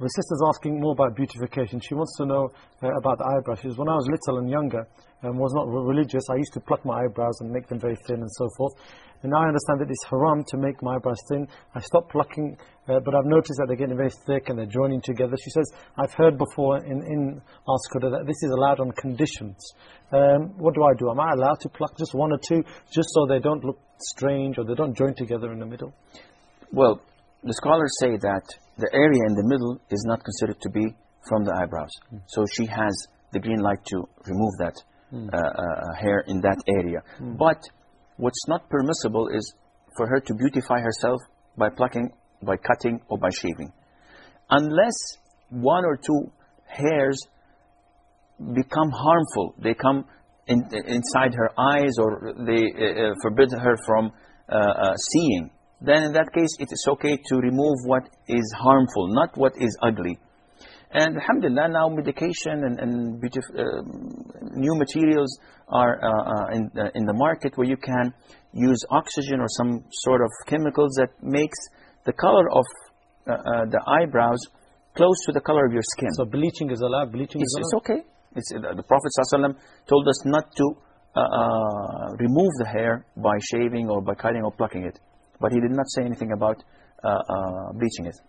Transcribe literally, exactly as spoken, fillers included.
The sister's asking more about beautification. She wants to know uh, about the eyebrows. She says, when I was little and younger and was not religious, I used to pluck my eyebrows and make them very thin and so forth. And now I understand that it's haram to make my eyebrows thin. I stopped plucking, uh, but I've noticed that they're getting very thick and they're joining together. She says, I've heard before in, in Ask Huda that this is allowed on conditions. Um, what do I do? Am I allowed to pluck just one or two, just so they don't look strange or they don't join together in the middle? Well, the scholars say that the area in the middle is not considered to be from the eyebrows. Mm. So she has the green light to remove that mm. uh, uh, hair in that area. Mm. But what's not permissible is for her to beautify herself by plucking, by cutting, or by shaving. Unless one or two hairs become harmful, they come in, inside her eyes, or they uh, forbid her from uh, uh, seeing, then in that case it is okay to remove what is harmful, not what is ugly. And alhamdulillah, now medication and, and beautif- uh, new materials are uh, uh, in, uh, in the market, where you can use oxygen or some sort of chemicals that makes the color of uh, uh, the eyebrows close to the color of your skin. So bleaching is allowed? Bleaching it's, is allowed? It's okay. It's, uh, the Prophet ﷺ told us not to uh, uh, remove the hair by shaving or by cutting or plucking it. But he did not say anything about uh, uh, bleaching it.